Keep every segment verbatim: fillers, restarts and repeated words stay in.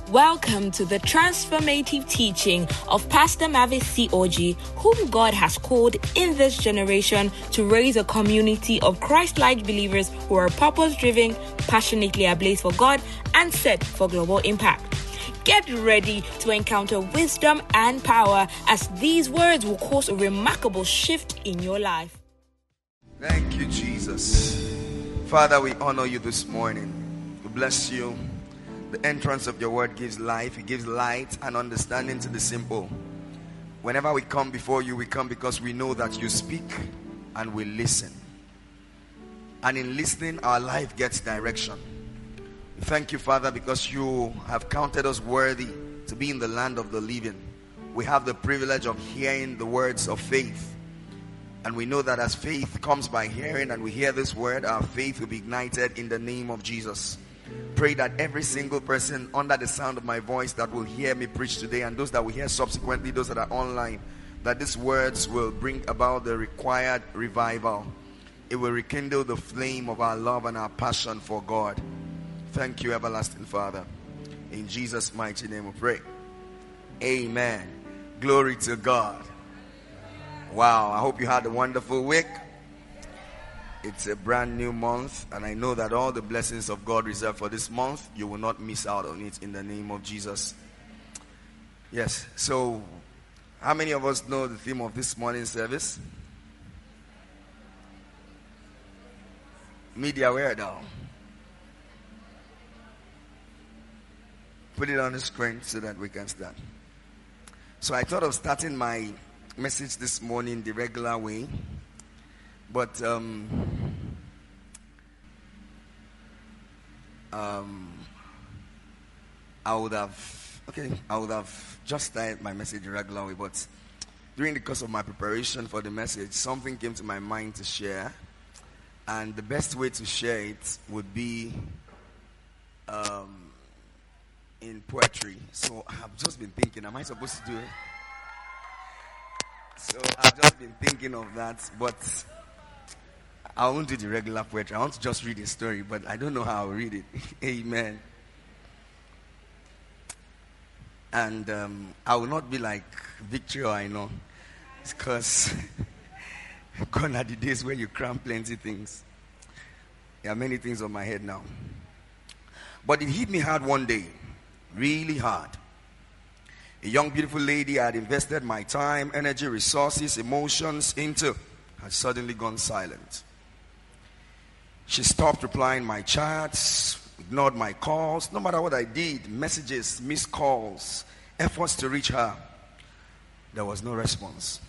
Welcome to the transformative teaching of Pastor Mavis C. Oji, whom God has called in this generation to raise a community of Christ-like believers who are purpose-driven, passionately ablaze for God, and set for global impact. Get ready to encounter wisdom and power as these words will cause a remarkable shift in your life. Thank you, Jesus. Father, we honor you this morning. We bless you. The entrance of your word gives life. It gives light and understanding to the simple. Whenever we come before you, we come because we know that you speak and we listen. And in listening, our life gets direction. Thank you, Father, because you have counted us worthy to be in the land of the living. We have the privilege of hearing the words of faith. And we know that as faith comes by hearing and we hear this word, our faith will be ignited in the name of Jesus. Pray that every single person under the sound of my voice that will hear me preach today, and those that will hear subsequently, those that are online, that these words will bring about the required revival. It will rekindle the flame of our love and our passion for God. Thank you, everlasting Father. In Jesus' mighty name we pray. Amen. Glory to God. Wow, I hope you had a wonderful week. It's a brand new month, and I know that all the blessings of God reserved for this month, you will not miss out on it in the name of Jesus. Yes, so how many of us know the theme of this morning's service? Media, where now? Put it on the screen so that we can start. So I thought of starting my message this morning the regular way. But um, um, I would have, okay, I would have just started my message the regular way. But during the course of my preparation for the message, something came to my mind to share. And the best way to share it would be um, in poetry. So I've just been thinking, am I supposed to do it? So I've just been thinking of that, but I won't do the regular poetry. I want to just read a story, but I don't know how I'll read it. Amen. And um, I will not be like Victory or I know. It's because gone are the days where you cram plenty things. There are many things on my head now. But it hit me hard one day. Really hard. A young, beautiful lady I had invested my time, energy, resources, emotions into had suddenly gone silent. She stopped replying my chats, ignored my calls. No matter what I did, messages, missed calls, efforts to reach her, there was no response.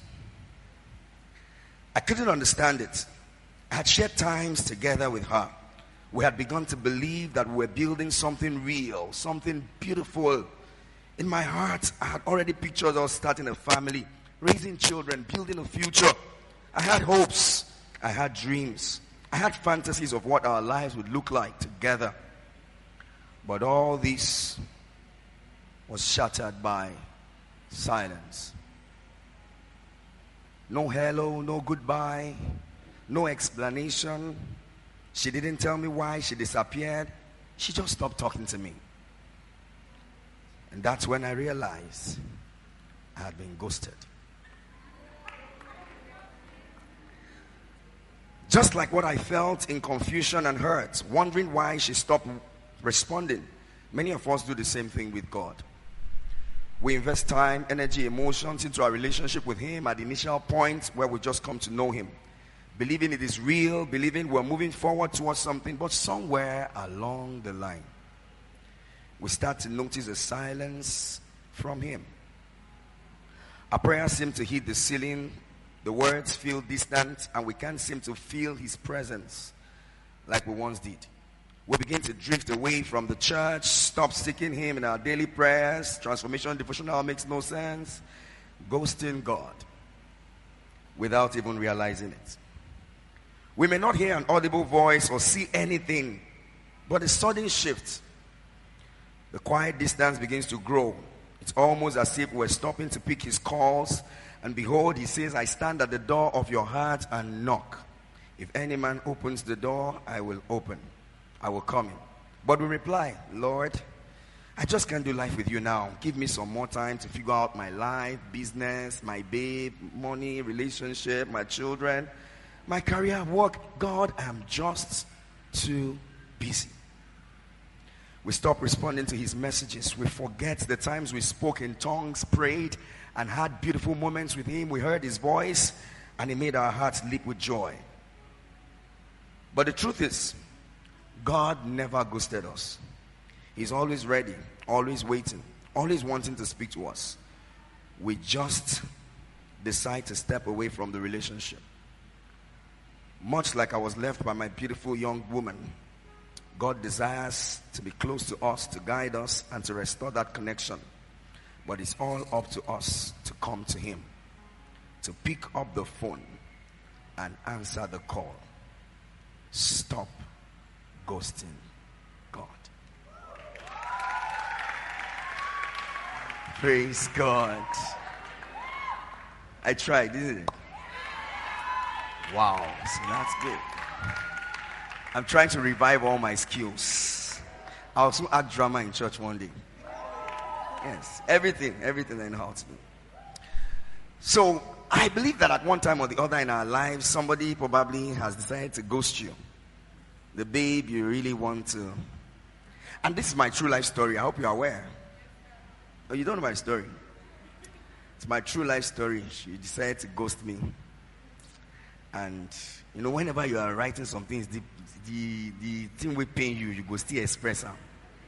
I couldn't understand it. I had shared times together with her. We had begun to believe that we were building something real, something beautiful. In my heart, I had already pictured us starting a family, raising children, building a future. I had hopes. I had dreams. I had fantasies of what our lives would look like together. But all this was shattered by silence. No hello, no goodbye, no explanation. She didn't tell me why she disappeared. She just stopped talking to me. And that's when I realized I had been ghosted. Just like what I felt in confusion and hurt, wondering why she stopped responding. Many of us do the same thing with God. We invest time, energy, emotions into our relationship with Him at the initial point where we just come to know Him. Believing it is real, believing we're moving forward towards something, but somewhere along the line, we start to notice a silence from Him. Our prayers seem to hit the ceiling. The words feel distant, and we can't seem to feel His presence like we once did. We begin to drift away from the church, stop seeking Him in our daily prayers. Transformation devotional makes no sense. Ghosting God without even realizing it. We may not hear an audible voice or see anything, but a sudden shift. The quiet distance begins to grow. It's almost as if we're stopping to pick His calls. And behold, He says, I stand at the door of your heart and knock. If any man opens the door, I will open. I will come in. But we reply, Lord, I just can't do life with you now. Give me some more time to figure out my life, business, my babe, money, relationship, my children, my career, work. God, I'm just too busy. We stop responding to his messages. We forget the times we spoke in tongues, prayed, and had beautiful moments with him. We heard his voice, and he made our hearts leap with joy. But the truth is, God never ghosted us. He's always ready, always waiting, always wanting to speak to us. We just decide to step away from the relationship. Much like I was left by my beautiful young woman, God desires to be close to us, to guide us, and to restore that connection. But it's all up to us to come to him, to pick up the phone and answer the call. Stop ghosting God. Praise God. I tried, didn't it? Wow, so that's good. I'm trying to revive all my skills. I'll also act drama in church one day. Yes, everything, everything I know how to do. So, I believe that at one time or the other in our lives, somebody probably has decided to ghost you. The babe you really want to. And this is my true life story. I hope you're aware. Oh, you don't know my story. It's my true life story. She decided to ghost me. And, you know, whenever you are writing some things, the, the, the thing will pain you, you go still express them.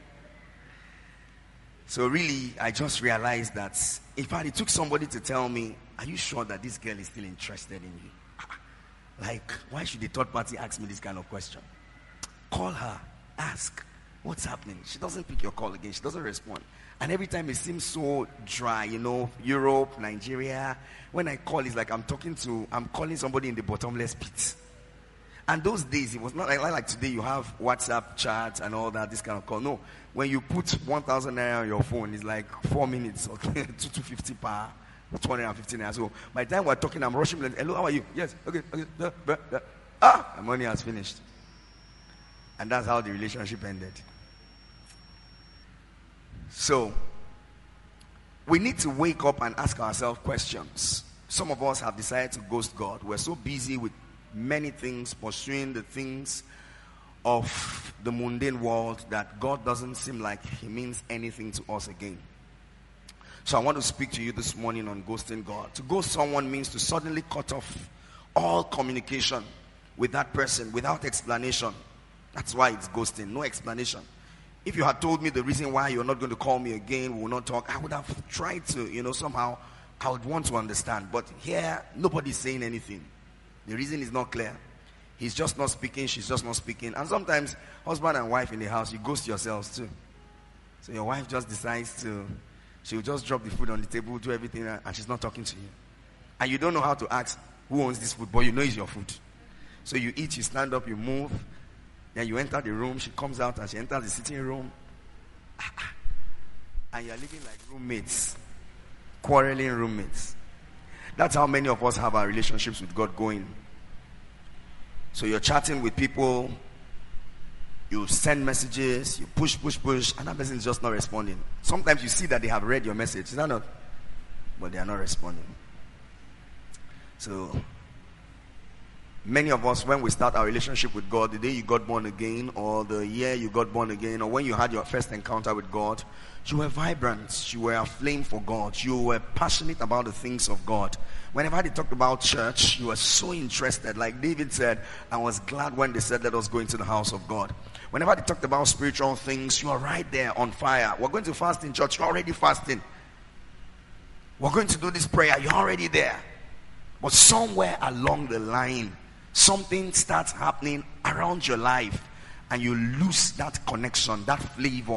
So really, I just realized that, in fact, it took somebody to tell me, are you sure that this girl is still interested in you? Like, why should the third party ask me this kind of question? Call her, ask, what's happening? She doesn't pick your call again, she doesn't respond. And every time it seems so dry, you know, Europe, Nigeria. When I call, it's like I'm talking to, I'm calling somebody in the bottomless pit. And those days, it was not like, like today you have WhatsApp chats and all that, this kind of call. No, when you put one thousand naira on your phone, it's like four minutes or two two fifty per two hundred fifty naira. So by the time we're talking, I'm rushing. Hello, how are you? Yes, okay, okay. Uh, uh, uh. Ah, my money has finished. And that's how the relationship ended. So, we need to wake up and ask ourselves questions. Some of us have decided to ghost God. We're so busy with many things, pursuing the things of the mundane world, that God doesn't seem like he means anything to us again. So I want to speak to you this morning on ghosting God. To ghost someone means to suddenly cut off all communication with that person without explanation. That's why it's ghosting, no explanation. If you had told me the reason why you're not going to call me again, we will not talk, I would have tried to, you know, somehow, I would want to understand. But here, nobody's saying anything. The reason is not clear. He's just not speaking, she's just not speaking. And sometimes, husband and wife in the house, you ghost yourselves too. So your wife just decides to, she'll just drop the food on the table, do everything, and she's not talking to you. And you don't know how to ask, who owns this food? But you know it's your food. So you eat, you stand up, you move. Then you enter the room, she comes out and she enters the sitting room. And you're living like roommates. Quarreling roommates. That's how many of us have our relationships with God going. So you're chatting with people, you send messages, you push, push, push, and that person is just not responding. Sometimes you see that they have read your message, is that not? But they are not responding. So many of us, when we start our relationship with God, the day you got born again, or the year you got born again, or when you had your first encounter with God, you were vibrant, you were aflame for God, you were passionate about the things of God. Whenever they talked about church, you were so interested. Like David said, I was glad when they said, let us go into the house of God. Whenever they talked about spiritual things, you are right there on fire. We're going to fast in church, you're already fasting. We're going to do this prayer, you're already there. But somewhere along the line, something starts happening around your life and you lose that connection, that flavor,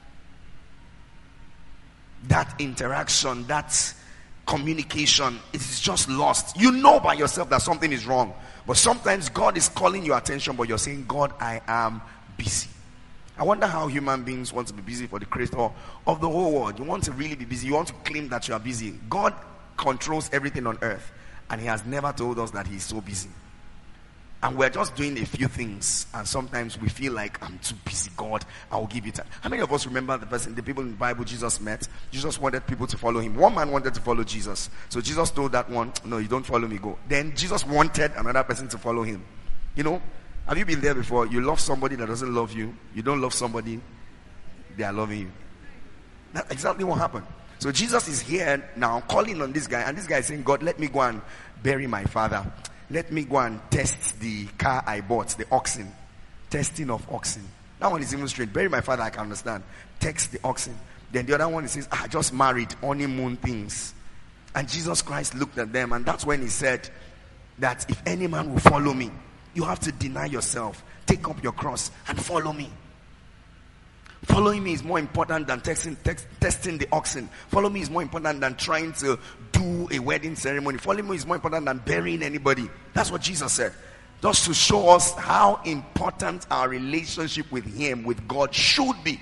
that interaction, that communication. It is just lost. You know by yourself that something is wrong, but sometimes God is calling your attention, but you're saying, God, I am busy. I wonder how human beings want to be busy for the creator of the whole world. You want to really be busy, you want to claim that you are busy. God controls everything on earth, and he has never told us that he is so busy. And we're just doing a few things, and sometimes we feel like, I'm too busy, God, I'll give you time. How many of us remember the person, the people in the Bible Jesus met? Jesus wanted people to follow him. One man wanted to follow Jesus. So Jesus told that one, no, you don't follow me, go. Then Jesus wanted another person to follow him. You know, have you been there before? You love somebody that doesn't love you. You don't love somebody, they are loving you. That's exactly what happened. So Jesus is here now calling on this guy, and this guy is saying, God, let me go and bury my father. Let me go and test the car I bought, the oxen. Testing of oxen. That one is even straight. Bury my father, I can understand. Text the oxen. Then the other one, he says, I just married, honeymoon things. And Jesus Christ looked at them, and that's when he said that if any man will follow me, you have to deny yourself, take up your cross, and follow me. Following me is more important than texting, text, testing the oxen. Following me is more important than trying to do a wedding ceremony. Following me is more important than burying anybody. That's what Jesus said. Just to show us how important our relationship with him, with God, should be.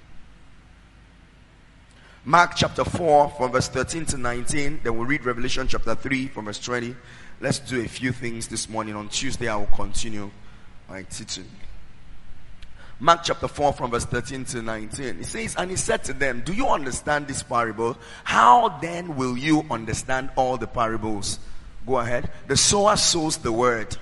Mark chapter four from verse thirteen to nineteen. Then we'll read Revelation chapter three from verse twenty. Let's do a few things this morning. On Tuesday I will continue my teaching. Mark chapter four from verse thirteen to nineteen. It says, and he said to them, do you understand this parable? How then will you understand all the parables? Go ahead. The sower sows the word.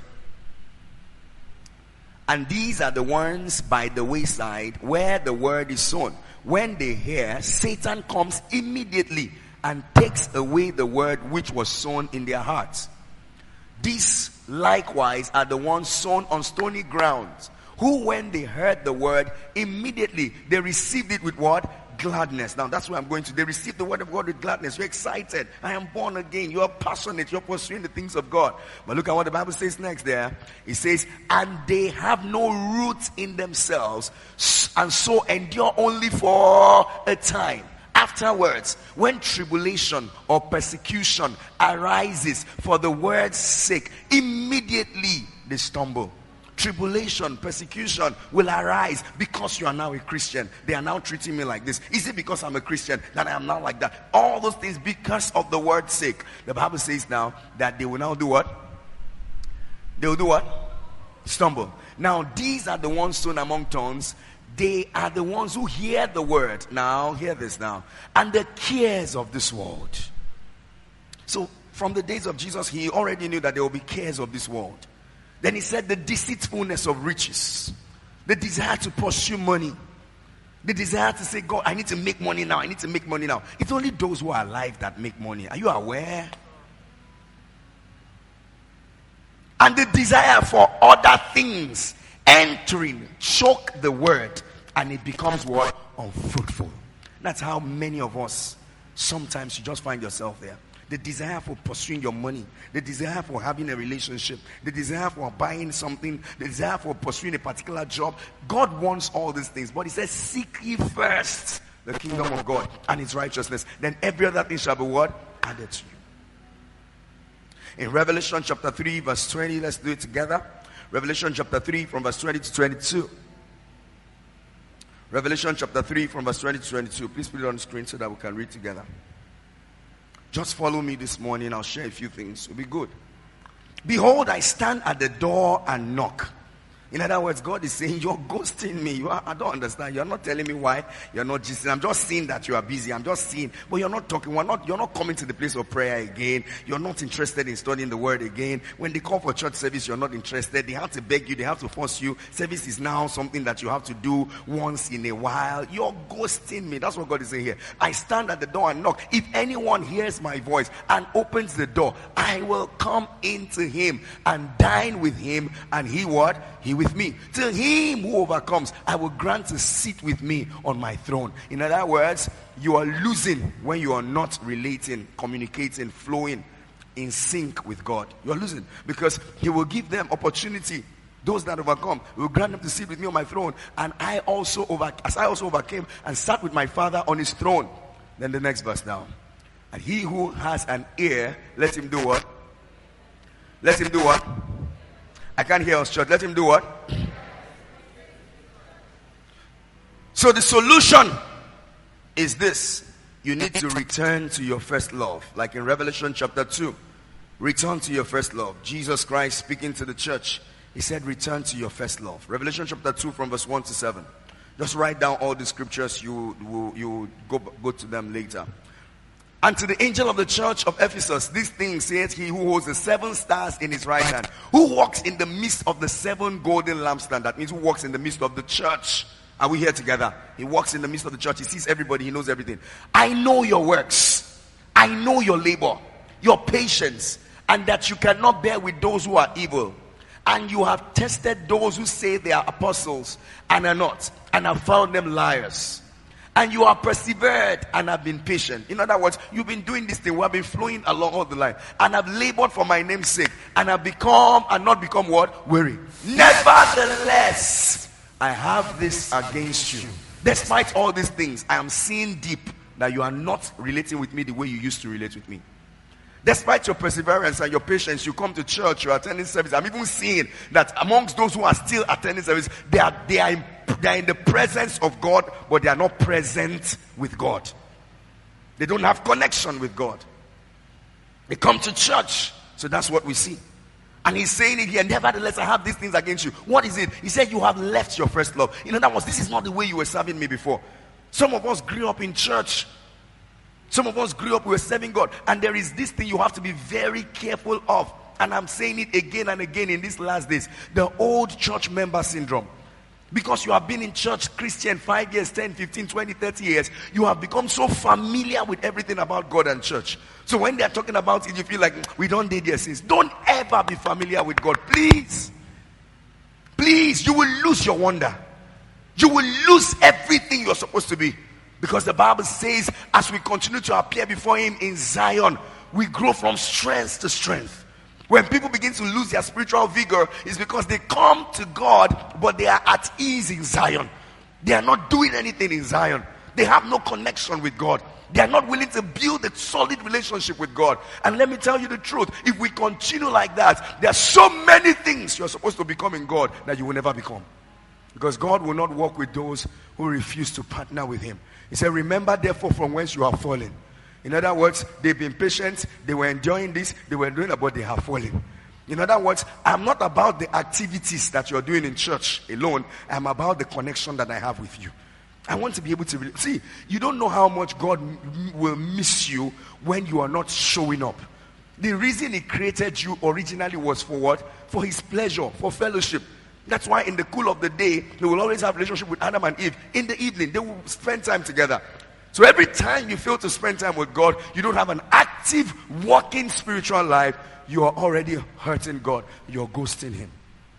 And these are the ones by the wayside where the word is sown. When they hear, Satan comes immediately and takes away the word which was sown in their hearts. These likewise are the ones sown on stony ground, who when they heard the word, immediately they received it with what? Gladness. Now that's where I'm going to. They received the word of God with gladness. You're excited. I am born again. You are passionate. You're pursuing the things of God. But look at what the Bible says next there. It says, and they have no root in themselves, and so endure only for a time. Afterwards, when tribulation or persecution arises for the word's sake, immediately they stumble. Tribulation, persecution will arise because you are now a Christian. They are now treating me like this. Is it because I'm a Christian that I am now like that? All those things because of the word's sake. The Bible says now that they will now do what? They will do what? Stumble. Now these are the ones sown among thorns. They are the ones who hear the word. Now, hear this now. And the cares of this world. So, from the days of Jesus, he already knew that there will be cares of this world. Then he said the deceitfulness of riches. The desire to pursue money. The desire to say, God, I need to make money now. I need to make money now. It's only those who are alive that make money. Are you aware? And the desire for other things entering, choke the word, and it becomes what? Unfruitful. That's how many of us, sometimes you just find yourself there. The desire for pursuing your money, the desire for having a relationship, the desire for buying something, the desire for pursuing a particular job. God wants all these things, but he says, seek ye first the kingdom of God and its righteousness. Then every other thing shall be what? Added to you. In Revelation chapter three verse twenty, let's do it together. Revelation chapter three from verse twenty to twenty-two. Revelation chapter three from verse twenty to twenty-two. Please put it on the screen so that we can read together. Just follow me this morning. I'll share a few things. It'll be good. Behold, I stand at the door and knock. In other words, God is saying, you're ghosting me. You are, I don't understand. You're not telling me why you're not just. I'm just seeing that you are busy. I'm just seeing. But you're not talking. We're not, you're not coming to the place of prayer again. You're not interested in studying the word again. When they call for church service, you're not interested. They have to beg you. They have to force you. Service is now something that you have to do once in a while. You're ghosting me. That's what God is saying here. I stand at the door and knock. If anyone hears my voice and opens the door, I will come into him and dine with him, and he what? He with me. To him who overcomes, I will grant to sit with me on my throne. In other words, you are losing when you are not relating, communicating, flowing in sync with God. You are losing because he will give them opportunity. Those that overcome will grant them to sit with me on my throne, and I also over as I also overcame and sat with my Father on his throne. Then the next verse now. And he who has an ear, let him do what? Let him do what? I can't hear us, church. Let him do what? So the solution is this. You need to return to your first love. Like in Revelation chapter two. Return to your first love. Jesus Christ speaking to the church He said, return to your first love. Revelation chapter two from verse one to seven. Just write down all the scriptures. You will you go, go to them later. And to the angel of the church of Ephesus, this thing says he who holds the seven stars in his right hand, who walks in the midst of the seven golden lampstands. That means who walks in the midst of the church. Are we here together? He walks in the midst of the church. He sees everybody. He knows everything. I know your works. I know your labor, your patience, and that you cannot bear with those who are evil. And you have tested those who say they are apostles and are not, and have found them liars. And you have persevered and have been patient. In other words, you've been doing this thing. We have been flowing along all the line. And have labored for my name's sake. And have become, and not become what? Weary. Nevertheless, I have this against you. Despite all these things, I am seeing deep that you are not relating with me the way you used to relate with me. Despite your perseverance and your patience, you come to church, you are attending service. I'm even seeing that amongst those who are still attending service, they are they are in, they are in the presence of God, but they are not present with God. They don't have connection with God. They come to church, so that's what we see. And he's saying it here, nevertheless, I have these things against you. What is it? He said, you have left your first love. In other words, this is not the way you were serving me before. Some of us grew up in church. Some of us grew up, we were serving God. And there is this thing you have to be very careful of. And I'm saying it again and again in these last days. The old church member syndrome. Because you have been in church, Christian, five years, ten, fifteen, twenty, thirty years. You have become so familiar with everything about God and church. So when they're talking about it, you feel like, we don't did their sins. Don't ever be familiar with God. Please. Please, you will lose your wonder. You will lose everything you're supposed to be. Because the Bible says, as we continue to appear before him in Zion, we grow from strength to strength. When people begin to lose their spiritual vigor, it's because they come to God, but they are at ease in Zion. They are not doing anything in Zion. They have no connection with God. They are not willing to build a solid relationship with God. And let me tell you the truth, if we continue like that, there are so many things you're supposed to become in God that you will never become. Because God will not walk with those who refuse to partner with him. He said, remember therefore from whence you have fallen. In other words, they've been patient, they were enjoying this, they were doing it, but they have fallen. In other words, I'm not about the activities that you're doing in church alone. I'm about the connection that I have with you. I want to be able to, see, you don't know how much God will miss you when you are not showing up. The reason he created you originally was for what? For his pleasure, for fellowship. That's why in the cool of the day, they will always have a relationship with Adam and Eve. In the evening, they will spend time together. So every time you fail to spend time with God, you don't have an active, walking spiritual life, you are already hurting God. You're ghosting him.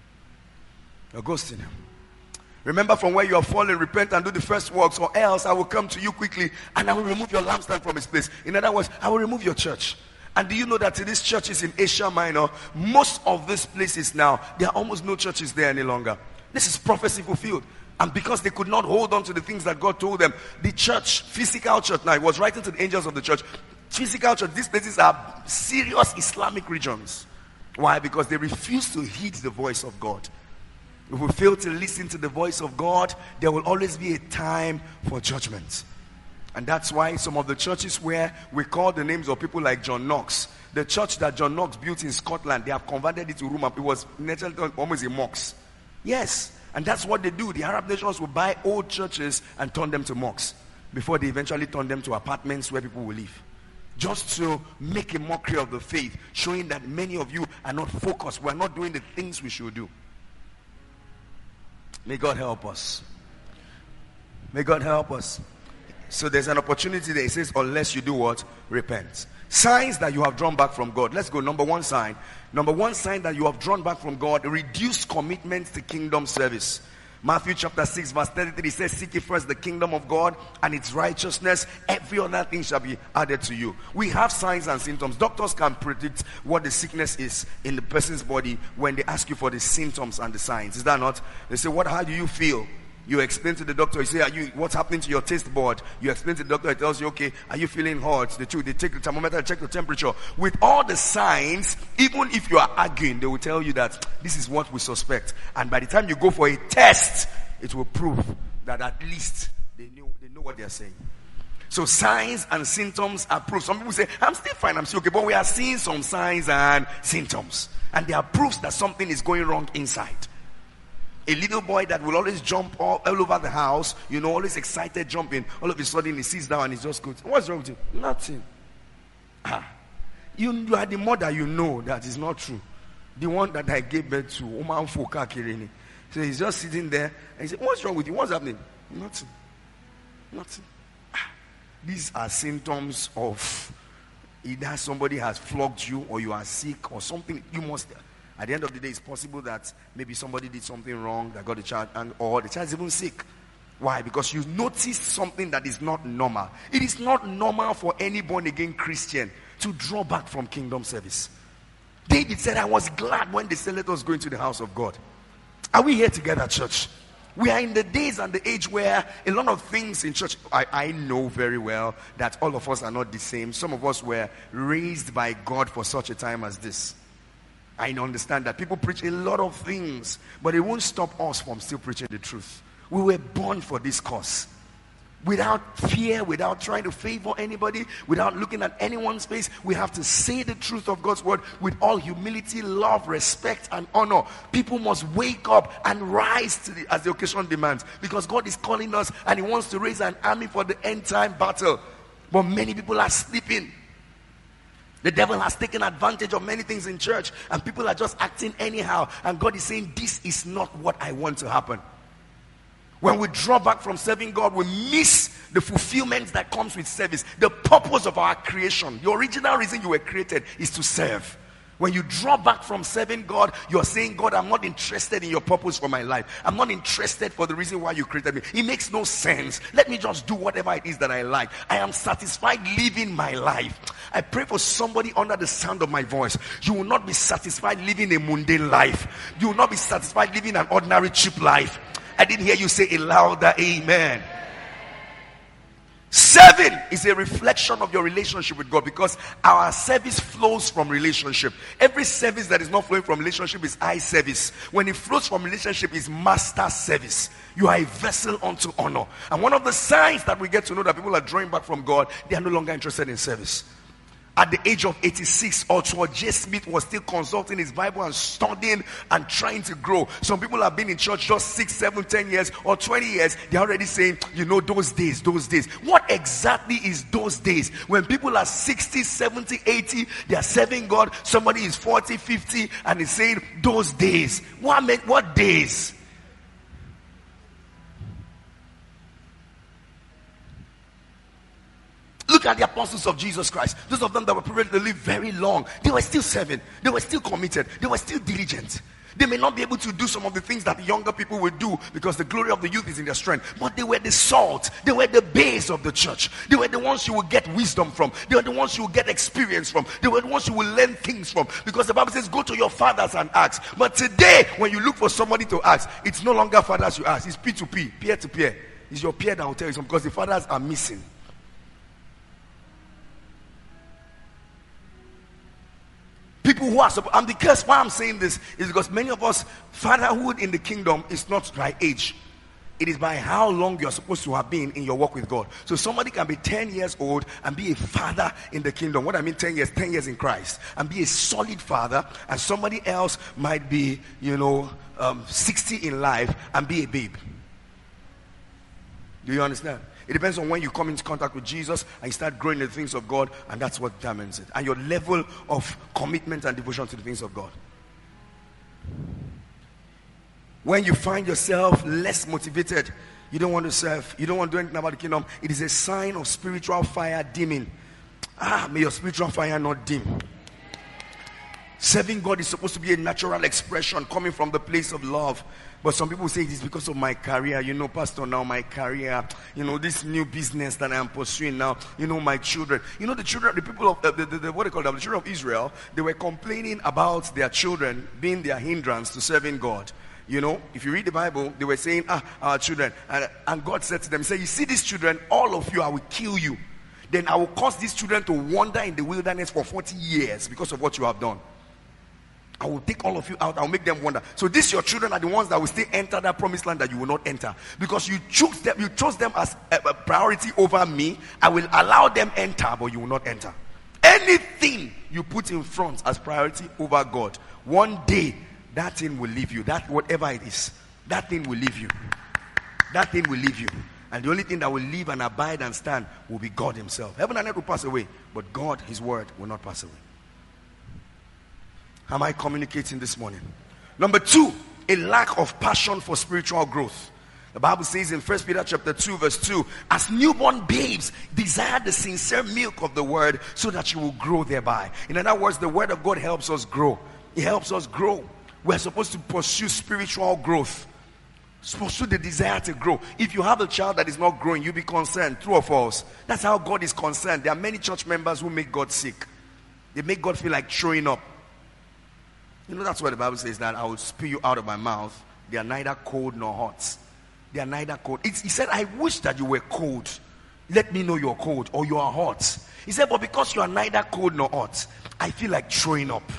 You're ghosting him. Remember from where you are fallen, repent and do the first works, or else I will come to you quickly and I will remove your lampstand from its place. In other words, I will remove your church. And do you know that these churches in Asia Minor, most of these places now, there are almost no churches there any longer. This is prophecy fulfilled. And because they could not hold on to the things that God told them, the church, physical church, now it was writing to the angels of the church, physical church, these places are serious Islamic regions. Why? Because they refuse to heed the voice of God. If we fail to listen to the voice of God, there will always be a time for judgment. And that's why some of the churches where we call the names of people like John Knox, the church that John Knox built in Scotland, they have converted it to room. It was naturally almost a mosque. Yes, and that's what they do. The Arab nations will buy old churches and turn them to mosques before they eventually turn them to apartments where people will live. Just to make a mockery of the faith, showing that many of you are not focused. We're not doing the things we should do. May God help us. May God help us. So there's an opportunity there. It says, unless you do what? Repent. Signs that you have drawn back from God. Let's go. Number one sign. Number one sign that you have drawn back from God. Reduced commitment to kingdom service. Matthew chapter six verse thirty-three says, seek ye first the kingdom of God and its righteousness. Every other thing shall be added to you. We have signs and symptoms. Doctors can predict what the sickness is in the person's body when they ask you for the symptoms and the signs. Is that not? They say, what, how do you feel? You explain to the doctor, you say, are you, what's happening to your taste bud? You explain to the doctor, he tells you, okay, are you feeling hot? The two, they take the thermometer, check the temperature. With all the signs, even if you are arguing, they will tell you that this is what we suspect. And by the time you go for a test, it will prove that at least they knew, they know what they are saying. So signs and symptoms are proof. Some people say, I'm still fine, I'm still okay, but we are seeing some signs and symptoms. And they are proofs that something is going wrong inside. A little boy that will always jump all, all over the house, you know, always excited jumping. All of a sudden he sits down and he just goes, what's wrong with you? Nothing. Ah. You, you are the mother, you know that is not true. The one that I gave birth to, Oman Foka Kireni. So he's just sitting there and he said, what's wrong with you? What's happening? Nothing. Nothing. Ah. These are symptoms of either somebody has flogged you or you are sick or something. You must, at the end of the day, it's possible that maybe somebody did something wrong that got the child, and or the child is even sick. Why? Because you noticed something that is not normal. It is not normal for any born-again Christian to draw back from kingdom service. David said, I was glad when they said, let us go into the house of God. Are we here together, church? We are in the days and the age where a lot of things in church, I, I know very well that all of us are not the same. Some of us were raised by God for such a time as this. I understand that people preach a lot of things, but it won't stop us from still preaching the truth. We were born for this cause. Without fear, without trying to favor anybody, without looking at anyone's face, we have to say the truth of God's word with all humility, love, respect, and honor. People must wake up and rise to the, as the occasion demands, because God is calling us and He wants to raise an army for the end time battle. But many people are sleeping. The devil has taken advantage of many things in church, and people are just acting anyhow. And God is saying, this is not what I want to happen. When we draw back from serving God, we miss the fulfillment that comes with service. The purpose of our creation, the original reason you were created, is to serve. When you draw back from serving God, you're saying, God, I'm not interested in your purpose for my life. I'm not interested for the reason why you created me. It makes no sense. Let me just do whatever it is that I like. I am satisfied living my life. I pray for somebody under the sound of my voice. You will not be satisfied living a mundane life. You will not be satisfied living an ordinary cheap life. I didn't hear you say a louder amen. Serving is a reflection of your relationship with God, because our service flows from relationship. Every service that is not flowing from relationship is eye service. When it flows from relationship, is master service. You are a vessel unto honor. And one of the signs that we get to know that people are drawing back from God, they are no longer interested in service. At the age of eighty-six, Oswald J. Smith was still consulting his Bible and studying and trying to grow. Some people have been in church just six, seven, ten years or twenty years. They're already saying, you know, those days, those days. What exactly is those days? When people are sixty, seventy, eighty, they are serving God. Somebody is forty, fifty and is saying, those days. What, meant, what days? Look at the apostles of Jesus Christ. Those of them that were privileged to live very long. They were still serving. They were still committed. They were still diligent. They may not be able to do some of the things that younger people would do, because the glory of the youth is in their strength. But they were the salt. They were the base of the church. They were the ones you will get wisdom from. They were the ones you will get experience from. They were the ones you will learn things from. Because the Bible says, go to your fathers and ask. But today, when you look for somebody to ask, it's no longer fathers you ask. It's P to P, peer to peer. It's your peer that will tell you something, because the fathers are missing. People who are supposed, and the curse why I'm saying this is because many of us, fatherhood in the kingdom is not by age. It is by how long you are supposed to have been in your walk with God. So somebody can be ten years old and be a father in the kingdom. What I mean ten years, ten years in Christ, and be a solid father. And somebody else might be, you know, um, sixty in life and be a babe. Do you understand? It depends on when you come into contact with Jesus and you start growing in the things of God, and that's what determines it. And your level of commitment and devotion to the things of God. When you find yourself less motivated, you don't want to serve, you don't want to do anything about the kingdom, it is a sign of spiritual fire dimming. Ah, may your spiritual fire not dim. Serving God is supposed to be a natural expression coming from the place of love. But some people say it is because of my career. You know, Pastor, now my career. You know, this new business that I am pursuing now. You know, my children. You know, the children, the people of, uh, the, the, the, what they call them, the children of Israel, they were complaining about their children being their hindrance to serving God. You know, if you read the Bible, they were saying, ah, our children. And, and God said to them, he said, you see these children, all of you, I will kill you. Then I will cause these children to wander in the wilderness for forty years because of what you have done. I will take all of you out. I will make them wonder. So these your children are the ones that will still enter that promised land that you will not enter. Because you chose them, you chose them as a, a priority over me. I will allow them enter, but you will not enter. Anything you put in front as priority over God, one day that thing will leave you. That whatever it is, that thing will leave you. That thing will leave you. And the only thing that will live and abide and stand will be God himself. Heaven and earth will pass away, but God, his word, will not pass away. Am I communicating this morning? Number two, a lack of passion for spiritual growth. The Bible says in First Peter chapter two verse two, as newborn babes, desire the sincere milk of the word so that you will grow thereby. In other words, the word of God helps us grow. It helps us grow. We're supposed to pursue spiritual growth. Pursue the desire to grow. If you have a child that is not growing, you'll be concerned. True or false? That's how God is concerned. There are many church members who make God sick. They make God feel like throwing up. You know, that's why the Bible says that I will spew you out of my mouth. They are neither cold nor hot. They are neither cold. It's, he said, I wish that you were cold. Let me know you're cold or you are hot. He said, but because you are neither cold nor hot, I feel like throwing up.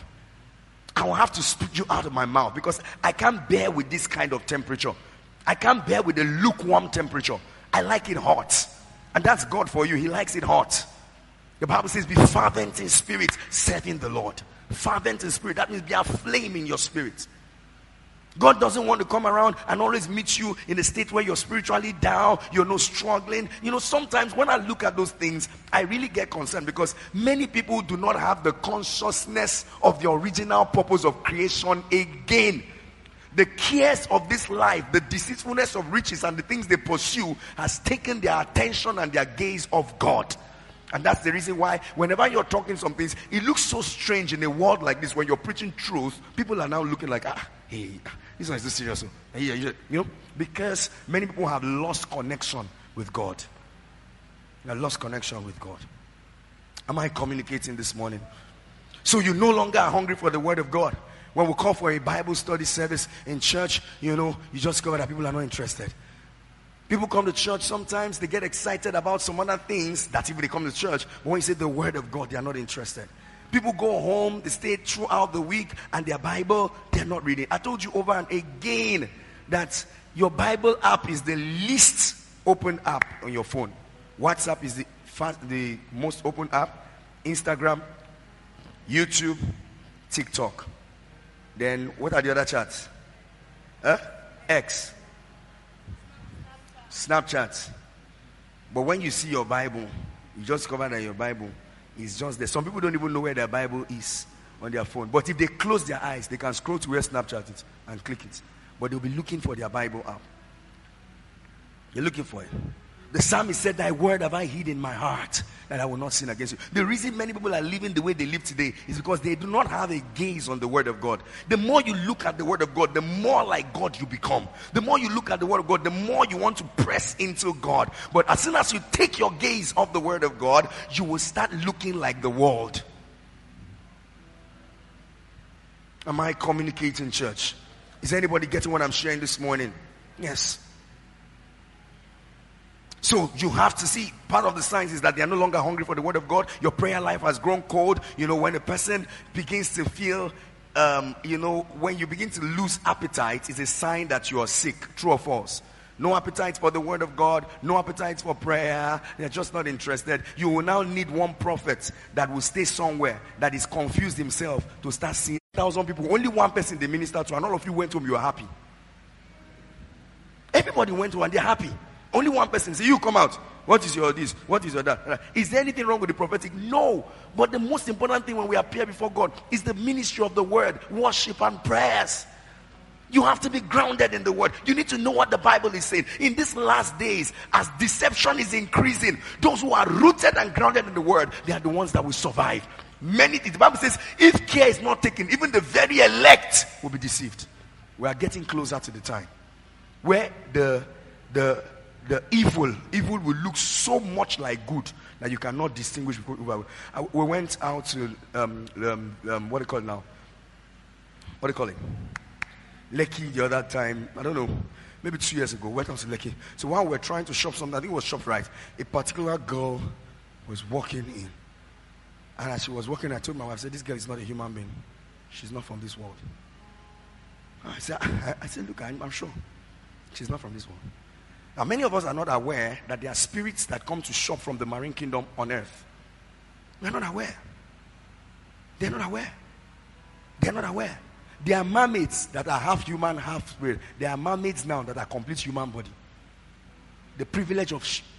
I will have to spew you out of my mouth because I can't bear with this kind of temperature. I can't bear with the lukewarm temperature. I like it hot. And that's God for you. He likes it hot. The Bible says, be fervent in spirit, serving the Lord. Fervent in spirit. That means be a flame in your spirit. God doesn't want to come around and always meet you in a state where you're spiritually down, you're not struggling. You know, sometimes when I look at those things, I really get concerned because many people do not have the consciousness of the original purpose of creation again. The cares of this life, the deceitfulness of riches and the things they pursue has taken their attention and their gaze off God. And that's the reason why whenever you're talking some things, it looks so strange in a world like this. When you're preaching truth, people are now looking like, ah, hey, this one is this serious. Hey, you know, because many people have lost connection with God. They have lost connection with God. Am I communicating this morning? So you no longer are hungry for the word of God. When we call for a Bible study service in church, you know, you just discover that people are not interested. People come to church sometimes, they get excited about some other things that if they come to church, but when you say the word of God, they are not interested. People go home, they stay throughout the week, and their Bible, they're not reading. I told you over and again that your Bible app is the least open app on your phone. WhatsApp is the fast, the most open app. Instagram, YouTube, TikTok. Then what are the other chats? Huh? X. Snapchat. But when you see your Bible, you just discover that your Bible is just there. Some people don't even know where their Bible is on their phone. But if they close their eyes, they can scroll to where Snapchat is and click it. But they'll be looking for their Bible app. They're looking for it. The psalmist said, thy word have I hid in my heart, that I will not sin against you. The reason many people are living the way they live today is because they do not have a gaze on the word of God. The more you look at the word of God, the more like God you become. The more you look at the word of God, the more you want to press into God. But as soon as you take your gaze off the word of God, you will start looking like the world. Am I communicating, church? Is anybody getting what I'm sharing this morning? Yes. So you have to see, part of the signs is that they are no longer hungry for the word of God. Your prayer life has grown cold. You know, when a person begins to feel, um, you know, when you begin to lose appetite, it's a sign that you are sick. True or false? No appetite for the word of God. No appetite for prayer. They're just not interested. You will now need one prophet that will stay somewhere that is confused himself to start seeing thousand people. Only one person they minister to, and all of you went home, you are happy. Everybody went home and they're happy. Only one person say, you come out. What is your this? What is your that? Is there anything wrong with the prophetic? No. But the most important thing when we appear before God is the ministry of the word, worship and prayers. You have to be grounded in the word. You need to know what the Bible is saying. In these last days, as deception is increasing, those who are rooted and grounded in the word, they are the ones that will survive. Many things. The Bible says, if care is not taken, even the very elect will be deceived. We are getting closer to the time where the the The evil, evil will look so much like good that you cannot distinguish between evil. We went out to, um, um, um, what do you call it now? What do you call it? Lekki the other time, I don't know, maybe two years ago, we went out to Lekki. So while we were trying to shop something, I think it was ShopRite, a particular girl was walking in. And as she was walking, I told my wife, I said, this girl is not a human being. She's not from this world. I said, I, I said, look, I'm, I'm sure. She's not from this world. Now, many of us are not aware that there are spirits that come to shop from the marine kingdom on earth. We're not aware. They're not aware. They're not aware. There are mermaids that are half human, half spirit. There are mermaids now that are complete human body. The privilege of... Sh-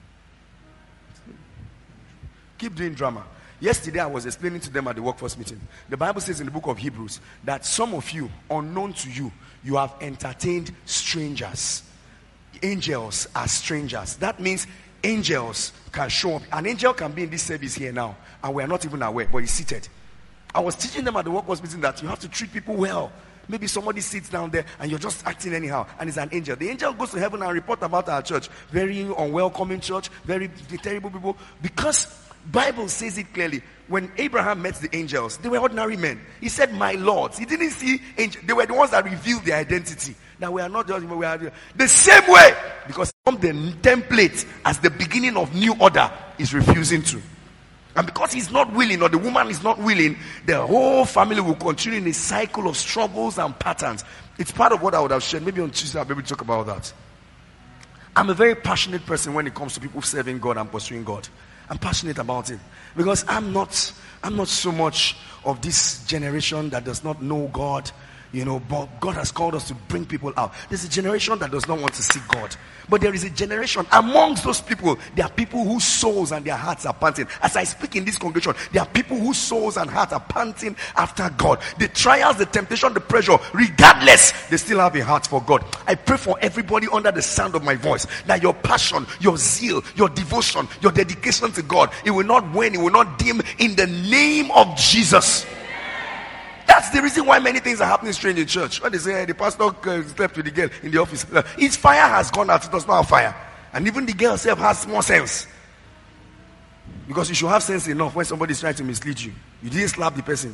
Keep doing drama. Yesterday I was explaining to them at the workforce meeting. The Bible says in the book of Hebrews that some of you, unknown to you, you have entertained strangers. Angels are strangers. That means angels can show up. An angel can be in this service here now, and we are not even aware, but he's seated. I was teaching them at the workforce meeting that you have to treat people well. Maybe somebody sits down there and you're just acting anyhow, and it's an angel. The angel goes to heaven and report about our church. Very unwelcoming church, very terrible people. Because Bible says it clearly. When Abraham met the angels, they were ordinary men. He said, my lords. He didn't see angels. They were the ones that revealed their identity. That we are not just, we are the same way. Because from the template as the beginning of new order is refusing to. And because he's not willing, or the woman is not willing, the whole family will continue in a cycle of struggles and patterns. It's part of what I would have shared. Maybe on Tuesday I'll be able to talk about that. I'm a very passionate person when it comes to people serving God and pursuing God. I'm passionate about it because I'm not I'm not so much of this generation that does not know God, you know, but God has called us to bring people out. There's a generation that does not want to see God. But there is a generation amongst those people, there are people whose souls and their hearts are panting. As I speak in this congregation, there are people whose souls and hearts are panting after God. The trials, the temptation, the pressure, regardless, they still have a heart for God. I pray for everybody under the sound of my voice that your passion, your zeal, your devotion, your dedication to God, it will not wane, it will not dim in the name of Jesus. That's the reason why many things are happening strange in church. When they say, hey, the pastor uh, slept with the girl in the office, uh, his fire has gone out, it does not have fire. And even the girl herself has more sense. Because you should have sense enough when somebody is trying to mislead you. You didn't slap the person.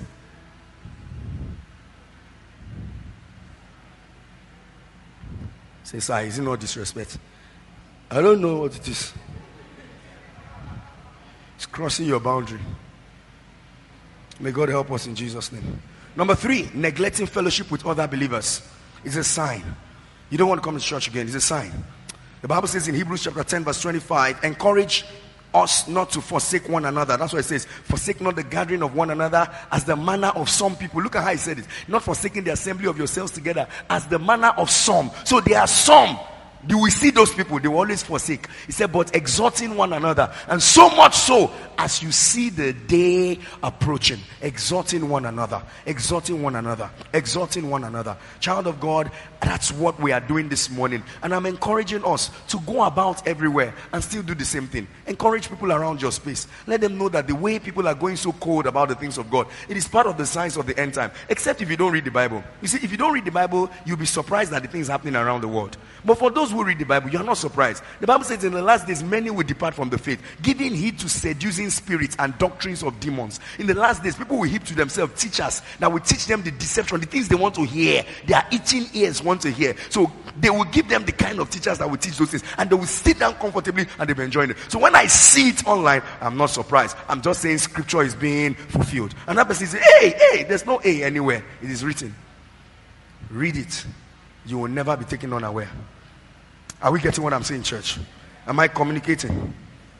Say, sir, is it not disrespect? I don't know what it is. It's crossing your boundary. May God help us in Jesus' name. Number three, neglecting fellowship with other believers is a sign. You don't want to come to church again. It's a sign. The Bible says in Hebrews chapter ten verse twenty-five, encourage us not to forsake one another. That's what it says. Forsake not the gathering of one another as the manner of some people. Look at how he said it. Not forsaking the assembly of yourselves together as the manner of some. So there are some. You will see those people, they will always forsake. He said, but exhorting one another. And so much so, as you see the day approaching, exhorting one another, exhorting one another, exhorting one another. Child of God, that's what we are doing this morning. And I'm encouraging us to go about everywhere and still do the same thing. Encourage people around your space. Let them know that the way people are going so cold about the things of God, it is part of the signs of the end time. Except if you don't read the Bible. You see, if you don't read the Bible, you'll be surprised at the things happening around the world. But for those who read the Bible, you are not surprised. The Bible says in the last days, many will depart from the faith, giving heed to seducing spirits and doctrines of demons. In the last days, people will heap to themselves teachers that will teach them the deception, the things they want to hear. Their itching ears want to hear. So they will give them the kind of teachers that will teach those things, and they will sit down comfortably and they'll be enjoying it. So when I see it online, I'm not surprised. I'm just saying scripture is being fulfilled. And that person says, hey, hey, there's no A anywhere. It is written. Read it. You will never be taken unaware. Are we getting what I'm saying, church? Am I communicating?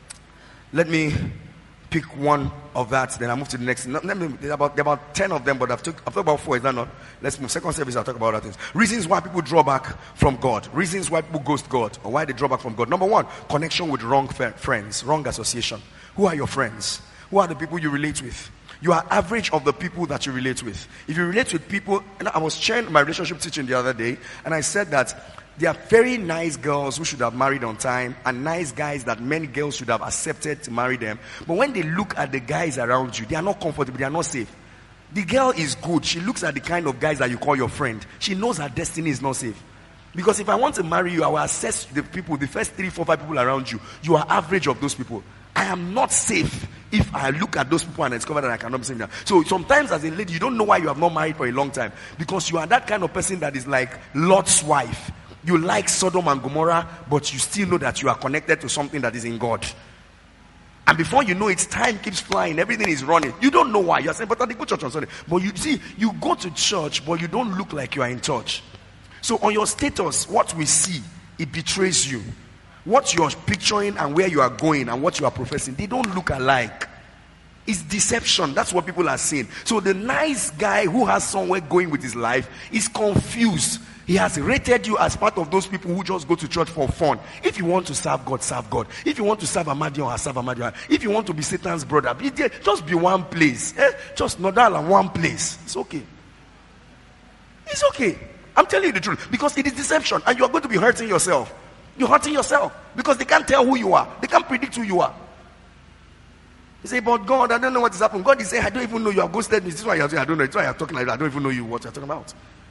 Let me pick one of that, then I move to the next. Let me, there are about, there are about ten of them, but I've, took, I've talked about four. Is that not? Let's move. Second service, I'll talk about other things. Reasons why people draw back from God. Reasons why people ghost God, or why they draw back from God. Number one, connection with wrong friends, wrong association. Who are your friends? Who are the people you relate with? You are average of the people that you relate with. If you relate with people, and I was sharing my relationship teaching the other day, and I said that there are very nice girls who should have married on time, and nice guys that many girls should have accepted to marry them. But when they look at the guys around you, they are not comfortable, they are not safe. The girl is good. She looks at the kind of guys that you call your friend. She knows her destiny is not safe. Because if I want to marry you, I will assess the people, the first three, four, five people around you. You are average of those people. I am not safe if I look at those people and discover that I cannot be safe now. So sometimes as a lady, you don't know why you have not married for a long time. Because you are that kind of person that is like Lot's wife. You like Sodom and Gomorrah, but you still know that you are connected to something that is in God. And before you know it, time keeps flying. Everything is running. You don't know why. You're saying, but I go to church on Sunday. But you see, you go to church, but you don't look like you are in church. So on your status, what we see, it betrays you. What you're picturing and where you are going and what you are professing, they don't look alike. It's deception. That's what people are saying. So the nice guy who has somewhere going with his life is confused. He has rated you as part of those people who just go to church for fun. If you want to serve God, serve God. If you want to serve Amadion, serve Amadion. If you want to be Satan's brother, be there. Just be one place. Eh? Just Nodal and one place. It's okay. It's okay. I'm telling you the truth. Because it is deception. And you are going to be hurting yourself. You're hurting yourself. Because they can't tell who you are. They can't predict who you are. You say, but God, I don't know what is happening. God is saying, I don't even know you have ghosted me. This is why you're saying, I don't know. It's why you're talking like that. I don't even know you, what you're talking about.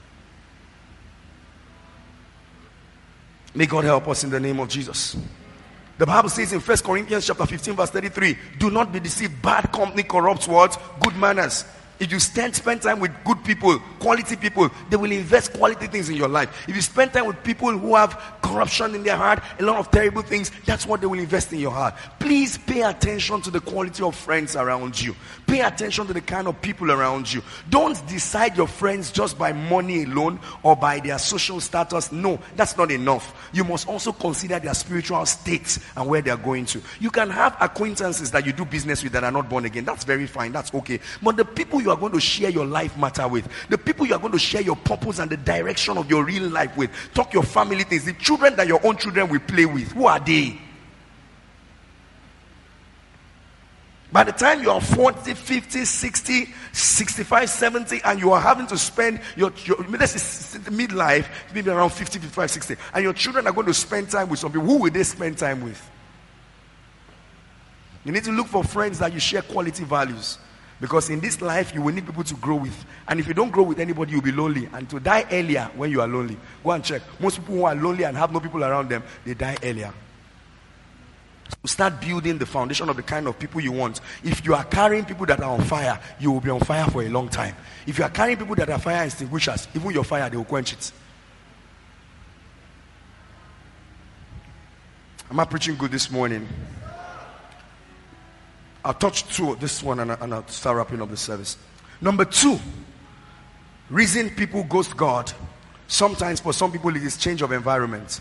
May God help us in the name of Jesus. The Bible says in First Corinthians chapter fifteen verse thirty-three, do not be deceived. Bad company corrupts what? Good manners. If you spend, spend time with good people, quality people, they will invest quality things in your life. If you spend time with people who have corruption in their heart, a lot of terrible things, that's what they will invest in your heart. Please pay attention to the quality of friends around you. Pay attention to the kind of people around you. Don't decide your friends just by money alone or by their social status. No, that's not enough. You must also consider their spiritual states and where they are going to. You can have acquaintances that you do business with that are not born again. That's very fine. That's okay. But the people you are going to share your life matter with, the people you are going to share your purpose and the direction of your real life with, talk your family things, the children that your own children will play with, who are they? By the time you are forty, fifty, sixty, sixty-five, seventy, and you are having to spend your, your this is midlife, maybe around fifty, fifty-five, sixty, and your children are going to spend time with some people, who will they spend time with? You need to look for friends that you share quality values. Because in this life, you will need people to grow with. And if you don't grow with anybody, you'll be lonely. And to die earlier when you are lonely. Go and check. Most people who are lonely and have no people around them, they die earlier. So start building the foundation of the kind of people you want. If you are carrying people that are on fire, you will be on fire for a long time. If you are carrying people that are fire extinguishers, even your fire, they will quench it. Am I preaching good this morning? I'll touch two, this one, and, and I'll start wrapping up the service. Number two, reason people ghost God. Sometimes for some people it is change of environment.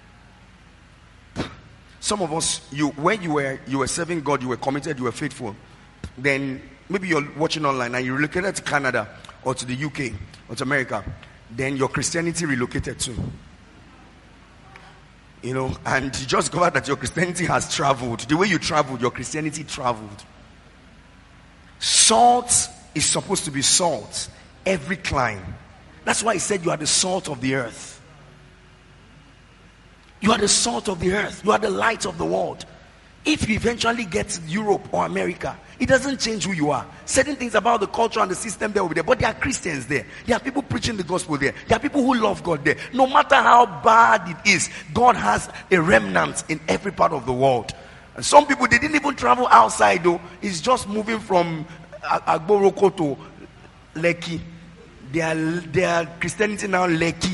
Some of us, you when you were you were serving God, you were committed, you were faithful. Then maybe you're watching online and you relocated to Canada or to the U K or to America. Then your Christianity relocated too. You know, and you just discovered that your Christianity has traveled. The way you traveled, your Christianity traveled. Salt is supposed to be salt every clime. That's why he said you are the salt of the earth. You are the salt of the earth. You are the light of the world. If you eventually get to Europe or America, it doesn't change who you are. Certain things about the culture and the system there will be there. But there are Christians there. There are people preaching the gospel there. There are people who love God there. No matter how bad it is, God has a remnant in every part of the world. And some people, they didn't even travel outside though. It's just moving from Agboroko to Lekki. Their, their Christianity now Lekki.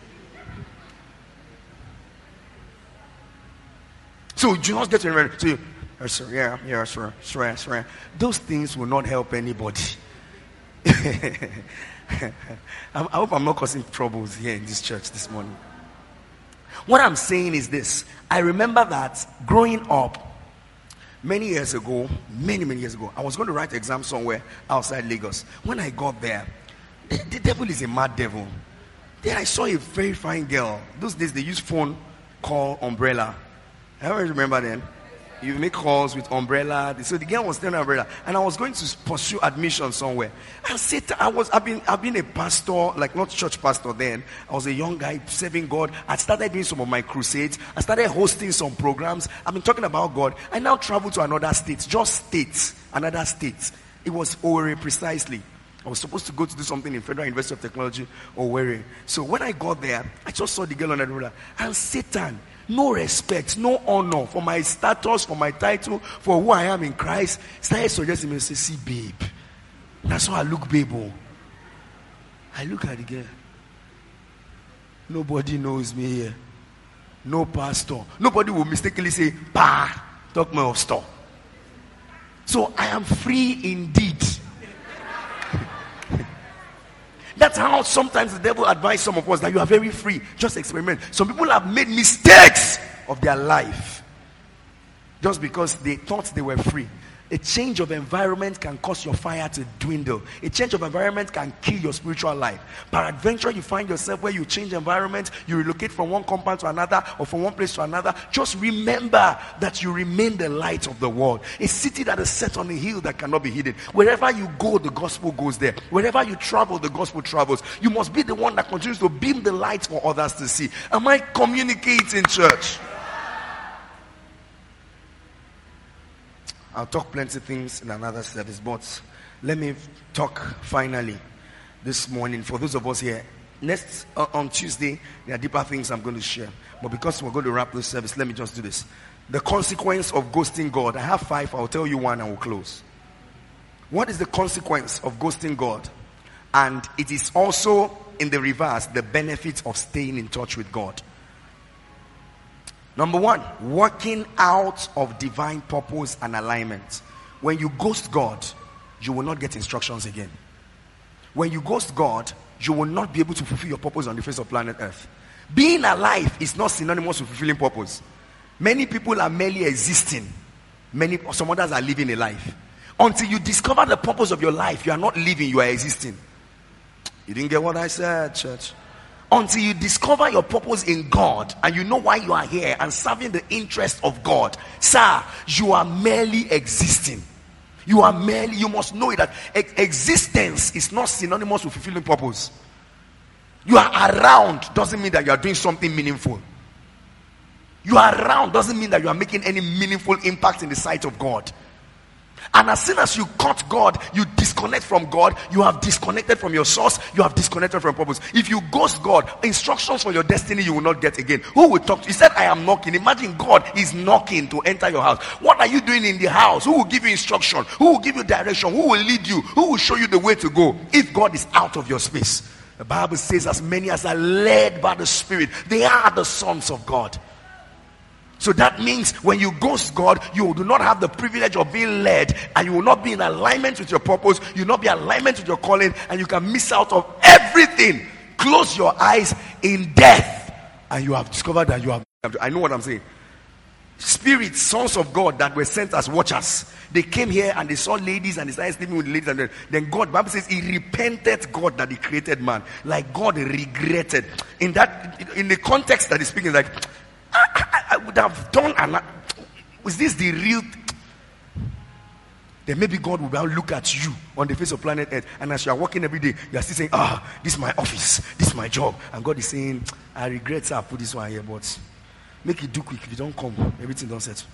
So you just get to remember. So you, yes, sir, yeah, yeah, sir, sir, sir. Those things will not help anybody. I hope I'm not causing troubles here in this church this morning. What I'm saying is this. I remember that growing up many years ago, many, many years ago, I was going to write exam somewhere outside Lagos. When I got there, the, the devil is a mad devil. Then I saw a very fine girl. Those days they used phone call umbrella. I always remember then. You make calls with umbrella. So the girl was telling umbrella, and I was going to pursue admission somewhere. I said, I was, I've been, I've been a pastor, like not church pastor then. I was a young guy serving God. I started doing some of my crusades. I started hosting some programs. I've been talking about God. I now travel to another state, just states, another state. It was Owerri precisely. I was supposed to go to do something in Federal University of Technology, Owerri. So when I got there, I just saw the girl on the roller, and Satan. No respect, no honor for my status, for my title, for who I am in Christ. Started suggesting me, say, see, babe. That's how I look, babe. I look at the girl. Nobody knows me here. No pastor. Nobody will mistakenly say, bah, talk more of store. So I am free indeed. That's how sometimes the devil advises some of us that you are very free. Just experiment. Some people have made mistakes of their life just because they thought they were free. A change of environment can cause your fire to dwindle. A change of environment can kill your spiritual life. Peradventure, you find yourself where you change environment, you relocate from one compound to another or from one place to another. Just remember that you remain the light of the world. A city that is set on a hill that cannot be hidden. Wherever you go, the gospel goes there. Wherever you travel, the gospel travels. You must be the one that continues to beam the light for others to see. Am I communicating, church? I'll talk plenty of things in another service, but let me talk finally this morning for those of us here. Next uh, on Tuesday, there are deeper things I'm going to share, but because we're going to wrap this service, let me just do this. The consequence of ghosting God. I have five. I'll tell you one and we'll close. What is the consequence of ghosting God? And it is also in the reverse, the benefit of staying in touch with God. Number one, working out of divine purpose and alignment. When you ghost God, you will not get instructions again. When you ghost God, you will not be able to fulfill your purpose on the face of planet Earth. Being alive is not synonymous with fulfilling purpose. Many people are merely existing. Many, some others are living a life. Until you discover the purpose of your life, you are not living, you are existing. You didn't get what I said, church. Until you discover your purpose in God and you know why you are here and serving the interest of God, sir, you are merely existing. You are merely, you must know that existence is not synonymous with fulfilling purpose. You are around doesn't mean that you are doing something meaningful. You are around doesn't mean that you are making any meaningful impact in the sight of God. And as soon as you cut God, you disconnect from God, you have disconnected from your source, you have disconnected from purpose. If you ghost God, instructions for your destiny you will not get again. Who will talk to you? He said, I am knocking. Imagine God is knocking to enter your house. What are you doing in the house? Who will give you instruction? Who will give you direction? Who will lead you? Who will show you the way to go if God is out of your space? The Bible says, as many as are led by the Spirit, they are the sons of God. So that means when you ghost God, you do not have the privilege of being led, and you will not be in alignment with your purpose. You will not be in alignment with your calling, and you can miss out of everything. Close your eyes in death, and you have discovered that you have. I know what I'm saying. Spirits, sons of God that were sent as watchers, they came here and they saw ladies and they started sleeping with ladies, and then, then God, the Bible says, he repented God that he created man, like God regretted. In that, in the context that he's speaking, like, I, I, I would have done an, is this the real? Then maybe God will look at you on the face of planet Earth, and as you are working every day, you are still saying, ah, this is my office, this is my job, and God is saying, I regret sir, I put this one here, but make it do quick. If you don't come, everything don't settle.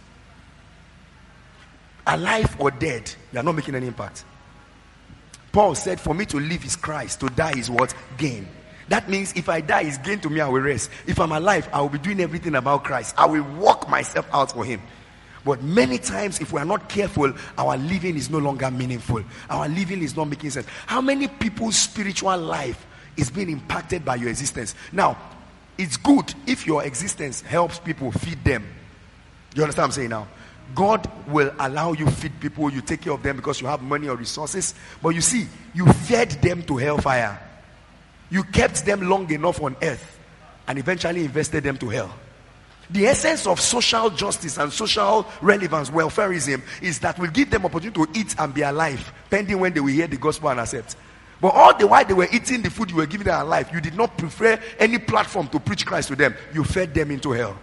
Alive or dead, you are not making any impact. Paul said, for me to live is Christ, to die is what? Gain. That means if I die, it's gain to me, I will rest. If I'm alive, I will be doing everything about Christ. I will work myself out for him. But many times, if we are not careful, our living is no longer meaningful. Our living is not making sense. How many people's spiritual life is being impacted by your existence? Now, it's good if your existence helps people, feed them. You understand what I'm saying now? God will allow you feed people, you take care of them because you have money or resources. But you see, you fed them to hellfire. You kept them long enough on earth and eventually invested them to hell. The essence of social justice and social relevance, welfareism, is that we give them opportunity to eat and be alive, pending when they will hear the gospel and accept. But all the while they were eating the food you were giving them alive, you did not prefer any platform to preach Christ to them. You fed them into hell.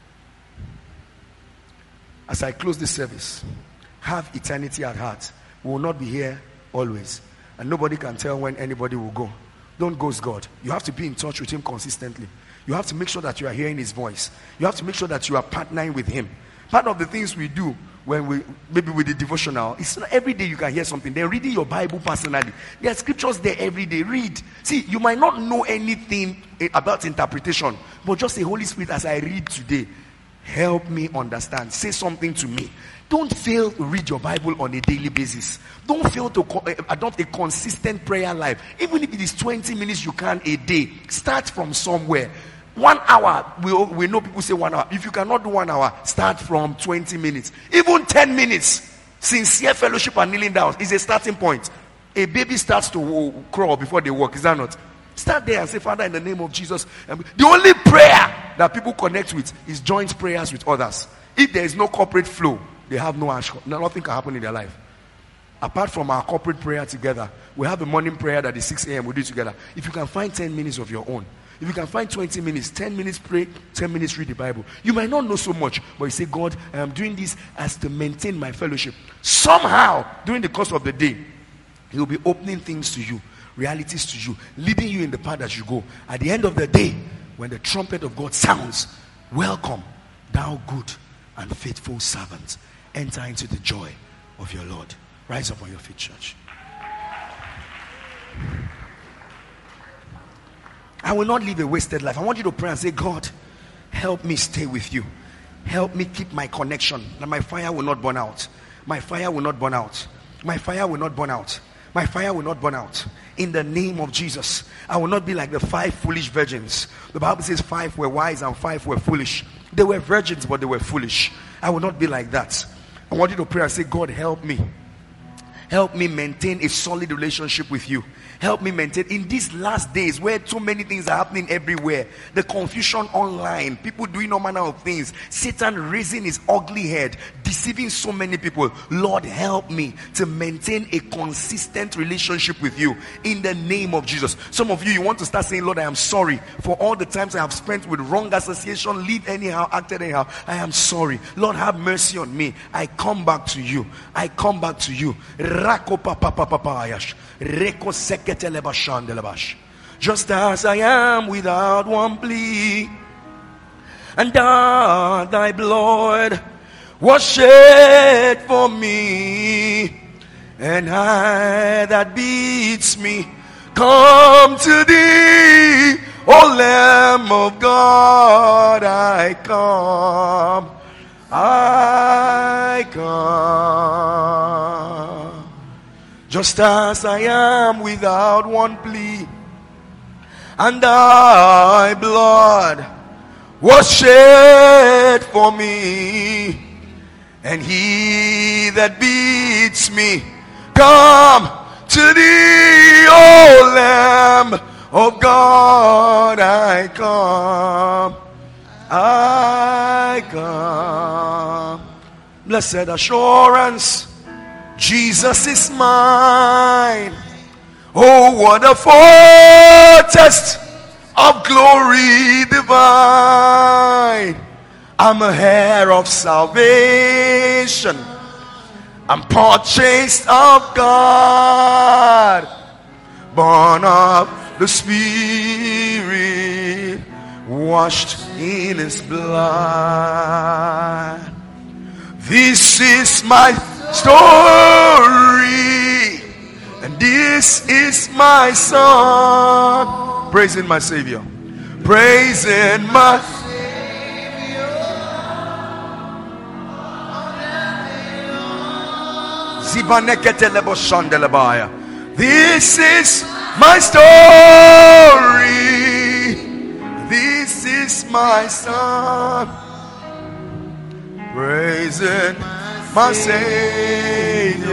As I close this service, have eternity at heart. We will not be here always, and nobody can tell when anybody will go. Don't ghost God. You have to be in touch with him consistently. You have to make sure that you are hearing his voice. You have to make sure that you are partnering with him. Part of the things we do when we, maybe with the devotional, it's not every day you can hear something. Then reading your Bible personally. There are scriptures there every day. Read. See, you might not know anything about interpretation, but just say, Holy Spirit, as I read today, help me understand. Say something to me. Don't fail to read your Bible on a daily basis. Don't fail to co- adopt a consistent prayer life. Even if it is twenty minutes you can a day, start from somewhere. One hour, we, we know people say one hour. If you cannot do one hour, start from twenty minutes. Even ten minutes. Sincere fellowship and kneeling down is a starting point. A baby starts to crawl before they walk. Is that not? Start there and say, Father, in the name of Jesus. The only prayer that people connect with is joint prayers with others. If there is no corporate flow, they have no action. Nothing can happen in their life. Apart from our corporate prayer together, we have a morning prayer that is six a.m. we do it together. If you can find ten minutes of your own, if you can find twenty minutes, ten minutes pray, ten minutes read the Bible. You might not know so much, but you say, God, I am doing this as to maintain my fellowship. Somehow, during the course of the day, He will be opening things to you, realities to you, leading you in the path that you go. At the end of the day, when the trumpet of God sounds, welcome, thou good and faithful servant. Enter into the joy of your Lord. Rise up on your feet, church. I will not live a wasted life. I want you to pray and say, God, help me stay with you. Help me keep my connection, that my fire will not burn out. My fire will not burn out. My fire will not burn out. My fire will not burn out. In the name of Jesus, I will not be like the five foolish virgins. The Bible says five were wise and five were foolish. They were virgins, but they were foolish. I will not be like that. I want you to pray and say, God, help me. Help me maintain a solid relationship with you. Help me maintain in these last days where too many things are happening everywhere. The confusion online, people doing all manner of things, Satan raising his ugly head, deceiving so many people. Lord, help me to maintain a consistent relationship with you in the name of Jesus. Some of you, you want to start saying, Lord, I am sorry for all the times I have spent with wrong association, lived anyhow, acted anyhow. I am sorry. Lord, have mercy on me. I come back to you. I come back to you. Just as I am without one plea, and thou, thy blood was shed for me, and I that beats me come to thee, O Lamb of God. I come, I come. Just as I am without one plea, and thy blood was shed for me, and he that beats me come to thee, O Lamb of God. I come, I come. Blessed assurance, Jesus is mine. Oh, what a foretaste of glory divine. I'm a heir of salvation. I'm purchased of God, born of the Spirit, washed in His blood. This is my story, and this is my song, praising my Savior, praising my Savior. This is my story, this is my song, praising my Savior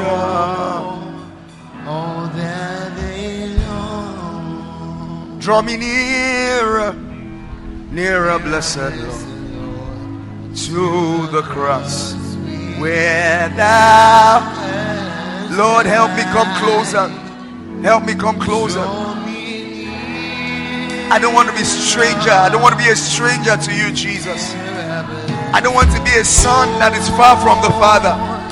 all that day long. Draw me nearer, nearer, blessed Lord, to the cross where thou, Lord, help me come closer. Help me come closer. I don't want to be a stranger. I don't want to be a stranger to you, Jesus. I don't want to be a son that is far from the Father.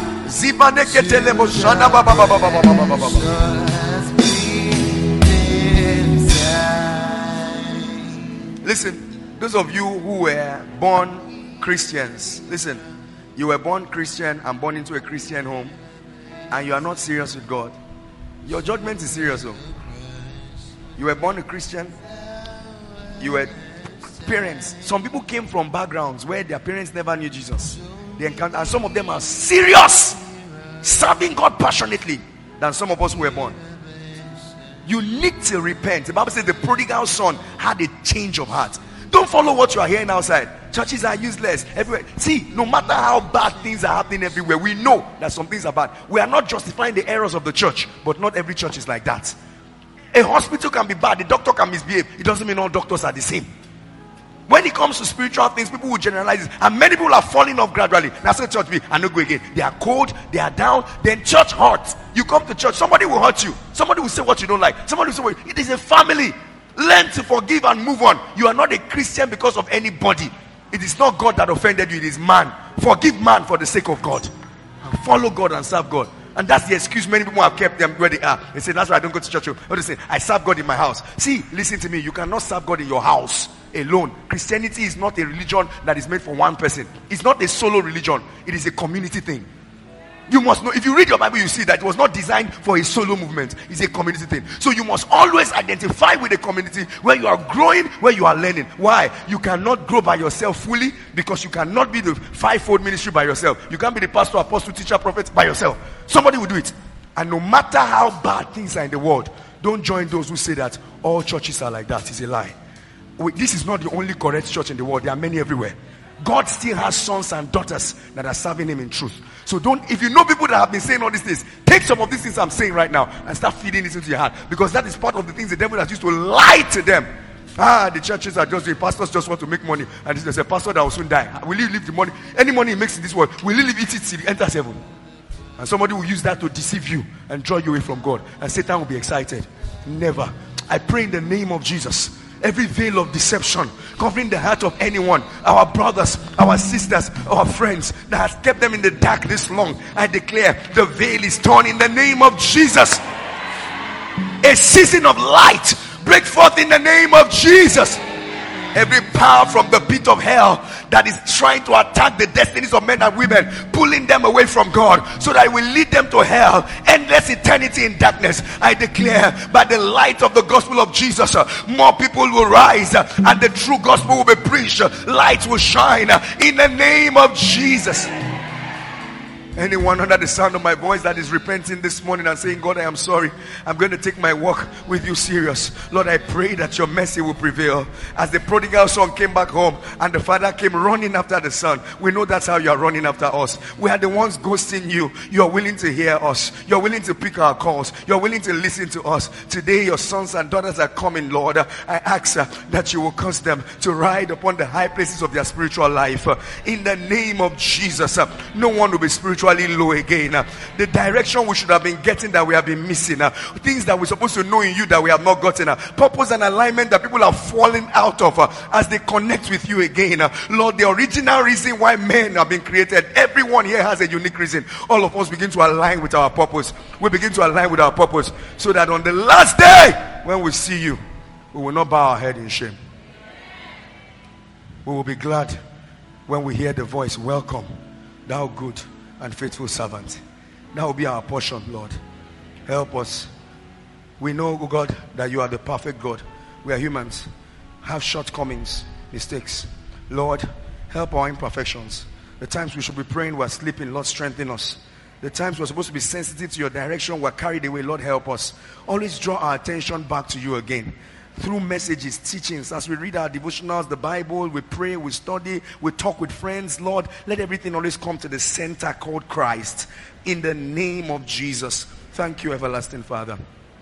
Listen, those of you who were born Christians, listen, you were born Christian and born into a Christian home, and you are not serious with God. Your judgment is serious. Though. You were born a Christian, you were parents. Some people came from backgrounds where their parents never knew Jesus. They encountered, and some of them are serious, serving God passionately, than some of us who were born. You need to repent. The Bible says the prodigal son had a change of heart. Don't follow what you are hearing outside. Churches are useless everywhere. See, no matter how bad things are happening everywhere, we know that some things are bad. We are not justifying the errors of the church, but not every church is like that. A hospital can be bad, the doctor can misbehave. It doesn't mean all doctors are the same. When it comes to spiritual things, people will generalize it, and many people are falling off gradually. That's what church be. I no go again. They are cold, they are down. Then church hurts. You come to church, somebody will hurt you. Somebody will say what you don't like. Somebody will say, well, it is a family. Learn to forgive and move on. You are not a Christian because of anybody. It is not God that offended you. It is man. Forgive man for the sake of God. And follow God and serve God. And that's the excuse many people have kept them where they are. They say, that's why I don't go to church. What they say, I serve God in my house. See, listen to me. You cannot serve God in your house alone. Christianity is not a religion that is made for one person. It's not a solo religion. It is a community thing. You must know, if you read your Bible, you see that it was not designed for a solo movement. It's a community thing. So you must always identify with the community where you are growing, where you are learning. Why? You cannot grow by yourself fully, because you cannot be the fivefold ministry by yourself. You can't be the pastor, apostle, teacher, prophet by yourself. Somebody will do it. And no matter how bad things are in the world, don't join those who say that all churches are like that. It's a lie. This is not the only correct church in the world. There are many everywhere. God still has sons and daughters that are serving him in truth. So don't, if you know people that have been saying all these things, take some of these things I'm saying right now and start feeding this into your heart, because that is part of the things the devil has used to lie to them. Ah, the churches are just, the pastors just want to make money, and there's a pastor that will soon die. Will he leave the money? Any money he makes in this world, will he leave it till he enters heaven? And somebody will use that to deceive you and draw you away from God, and Satan will be excited. Never. I pray in the name of Jesus, every veil of deception covering the heart of anyone, our brothers, our sisters, our friends, that has kept them in the dark this long, I declare the veil is torn in the name of Jesus. A season of light break forth in the name of Jesus. Every power from the pit of hell that is trying to attack the destinies of men and women, pulling them away from God so that it will lead them to hell, endless eternity in darkness, I declare by the light of the gospel of Jesus, uh, more people will rise, uh, and the true gospel will be preached. Uh, light will shine uh, in the name of Jesus. Anyone under the sound of my voice that is repenting this morning and saying, God, I am sorry, I'm going to take my walk with you serious. Lord, I pray that your mercy will prevail. As the prodigal son came back home and the father came running after the son, we know that's how you are running after us. We are the ones ghosting you. You are willing to hear us. You are willing to pick our calls. You are willing to listen to us. Today your sons and daughters are coming, Lord. I ask uh, that you will cause them to ride upon the high places of their spiritual life. Uh, in the name of Jesus, uh, no one will be spiritual low again. Uh, the direction we should have been getting that we have been missing. Uh, things that we're supposed to know in you that we have not gotten. Uh, purpose and alignment that people are falling out of uh, as they connect with you again. Uh, Lord, the original reason why men have been created, everyone here has a unique reason. All of us begin to align with our purpose. We begin to align with our purpose so that on the last day when we see you, we will not bow our head in shame. We will be glad when we hear the voice, welcome, thou good and faithful servant. That will be our portion, Lord. Help us. We know, oh God, that you are the perfect God. We are humans, have shortcomings, mistakes. Lord, help our imperfections. The times we should be praying, we're sleeping, Lord, strengthen us. The times we're supposed to be sensitive to your direction, we're carried away, Lord, help us. Always draw our attention back to you again. Through messages, teachings, as we read our devotionals, the Bible, we pray, we study, we talk with friends. Lord, let everything always come to the center called Christ. In the name of Jesus. Thank you, everlasting Father.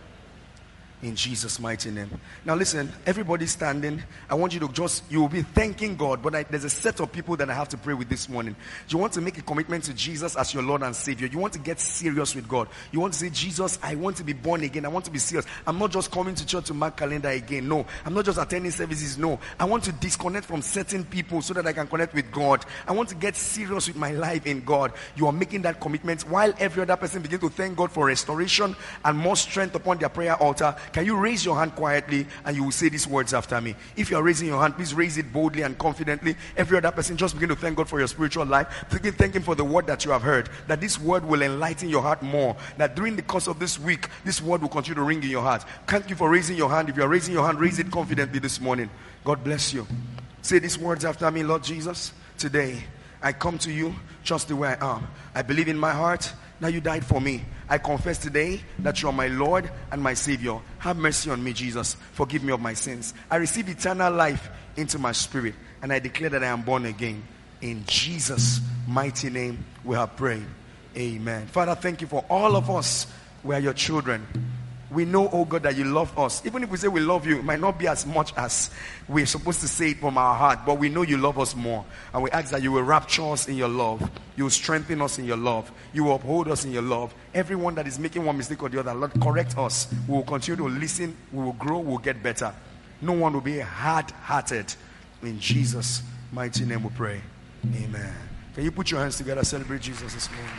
In Jesus' mighty name. Now listen, everybody standing. I want you to just, you will be thanking God, but I, there's a set of people that I have to pray with this morning. You want to make a commitment to Jesus as your Lord and Savior. You want to get serious with God. You want to say, Jesus, I want to be born again. I want to be serious. I'm not just coming to church to mark calendar again. No. I'm not just attending services. No. I want to disconnect from certain people so that I can connect with God. I want to get serious with my life in God. You are making that commitment while every other person begins to thank God for restoration and more strength upon their prayer altar. Can you raise your hand quietly and you will say these words after me? If you are raising your hand, please raise it boldly and confidently. Every other person, just begin to thank God for your spiritual life. Begin thanking for the word that you have heard, that this word will enlighten your heart more, that during the course of this week, this word will continue to ring in your heart. Thank you for raising your hand. If you are raising your hand, raise it confidently this morning. God bless you. Say these words after me. Lord Jesus, today I come to you just the way I am. I believe in my heart that you died for me. I confess today that you are my Lord and my Savior. Have mercy on me, Jesus. Forgive me of my sins. I receive eternal life into my spirit. and I declare that I am born again. In Jesus' mighty name we have prayed. Amen. Father, thank you for all of us. We are your children. We know, oh God, that you love us. Even if we say we love you, it might not be as much as we're supposed to say it from our heart, but we know you love us more. And we ask that you will rapture us in your love. You will strengthen us in your love. You will uphold us in your love. Everyone that is making one mistake or the other, Lord, correct us. We will continue to listen. We will grow. We will get better. No one will be hard-hearted. In Jesus' mighty name we pray. Amen. Can you put your hands together? Celebrate Jesus this morning.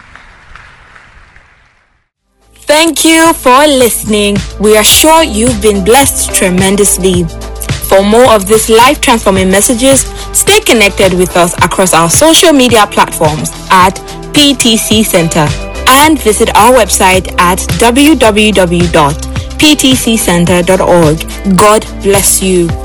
Thank you for listening. We are sure you've been blessed tremendously. For more of these life-transforming messages, stay connected with us across our social media platforms at P T C Center and visit our website at w w w dot p t c center dot org. God bless you.